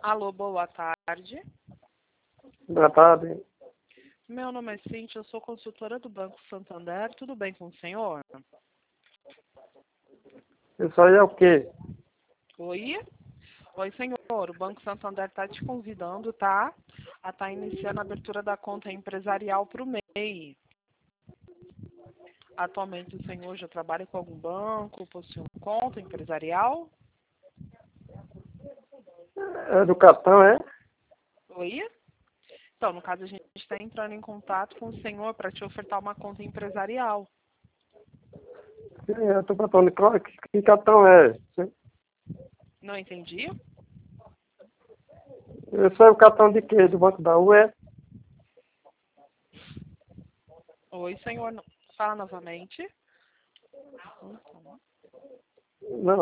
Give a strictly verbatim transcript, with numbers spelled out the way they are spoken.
Alô, boa tarde. Boa tarde. Meu nome é Cíntia, eu sou consultora do Banco Santander. Tudo bem com o senhor? Isso aí é o quê? Oi? Oi, senhor. O Banco Santander está te convidando, tá? A estar iniciando a abertura da conta empresarial para o M E I. Atualmente o senhor já trabalha com algum banco, possui uma conta empresarial? É do cartão, é? Oi? Então, no caso, a gente está entrando em contato com o senhor para te ofertar uma conta empresarial. Sim, eu tô perguntando qual, que, que cartão é? Sim. Não entendi? Esse é o cartão de quê? Do Banco da U E? Oi, senhor. Fala novamente. Não.